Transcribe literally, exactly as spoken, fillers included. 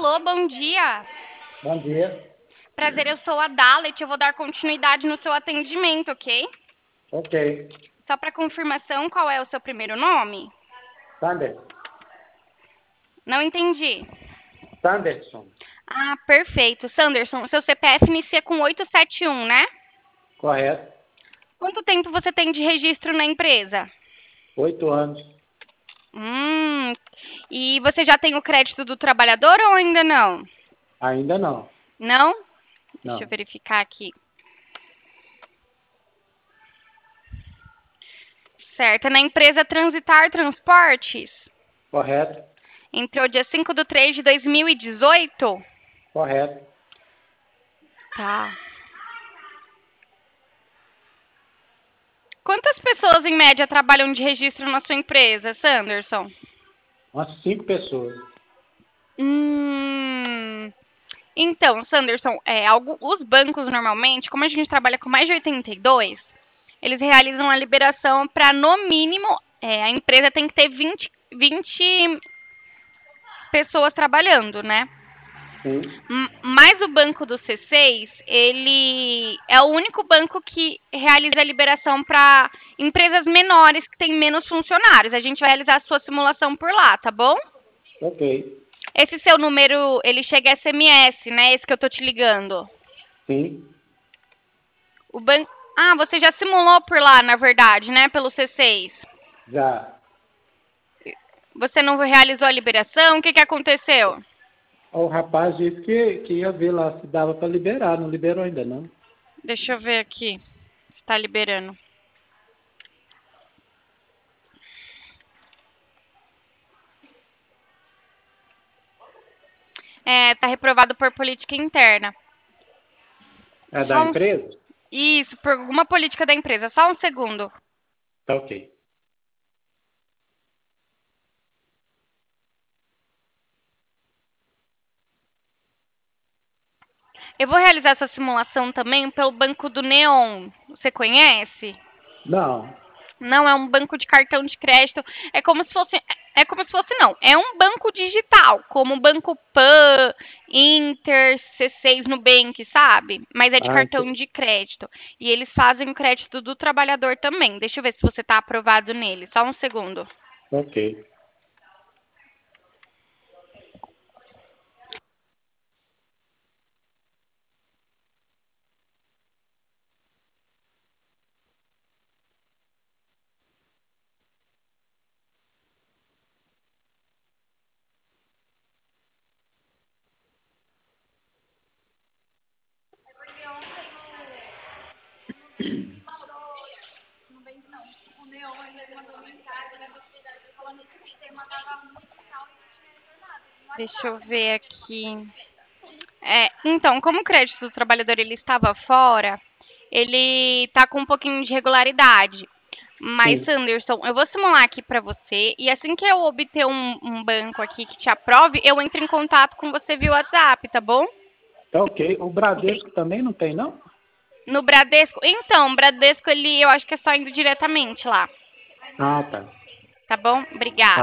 Alô, bom dia. Bom dia. Prazer, eu sou a Dalet. Eu vou dar continuidade no seu atendimento, ok? Ok. Só para confirmação, qual é o seu primeiro nome? Sanderson. Não entendi. Sanderson. Ah, perfeito. Sanderson, seu C P F inicia com oito sete um, né? Correto. Quanto tempo você tem de registro na empresa? Oito anos. Hum, e você já tem o crédito do trabalhador ou ainda não? Ainda não. Não? Deixa eu Não. verificar aqui. Certo. É na empresa Transitar Transportes? Correto. Entrou dia cinco de três de dois mil e dezoito? Correto. Tá. Quantas pessoas, em média, trabalham de registro na sua empresa, Sanderson? Umas cinco pessoas. Hum... Então, Sanderson, é, algo, os bancos, normalmente, como a gente trabalha com mais de oitenta e dois, eles realizam a liberação para, no mínimo, é, a empresa tem que ter vinte, vinte pessoas trabalhando, né? Sim. Mas o banco do C seis, ele é o único banco que realiza a liberação para empresas menores que têm menos funcionários. A gente vai realizar a sua simulação por lá, tá bom? Ok. Esse seu número, ele chega S M S, né? Esse que eu tô te ligando. Sim. O banco... Ah, você já simulou por lá, na verdade, né? Pelo C seis. Já. Você não realizou a liberação? O que que aconteceu? O rapaz disse que, que ia ver lá se dava para liberar. Não liberou ainda, não. Deixa eu ver aqui. Está liberando. É, tá reprovado por política interna. É da Só um... empresa? Isso, por alguma política da empresa. Só um segundo. Tá ok. Eu vou realizar essa simulação também pelo Banco do Neon. Você conhece? Não. Não, é um banco de cartão de crédito. É como se fosse. É como se fosse, não. É um banco digital, como o Banco Pan, Inter, C seis, Nubank, sabe? Mas é de Ah, cartão ent- de crédito. E eles fazem o crédito do trabalhador também. Deixa eu ver se você está aprovado nele. Só um segundo. ok. Deixa eu ver aqui. É, então, como o crédito do trabalhador ele estava fora, ele está com um pouquinho de regularidade. Mas, Sim. Sanderson, eu vou simular aqui para você e assim que eu obter um, um banco aqui que te aprove, eu entro em contato com você via WhatsApp, tá bom? Tá ok. O Bradesco também não tem, não? No Bradesco? Então, o Bradesco, ele, eu acho que é só indo diretamente lá, Ah, tá. tá bom? Obrigada.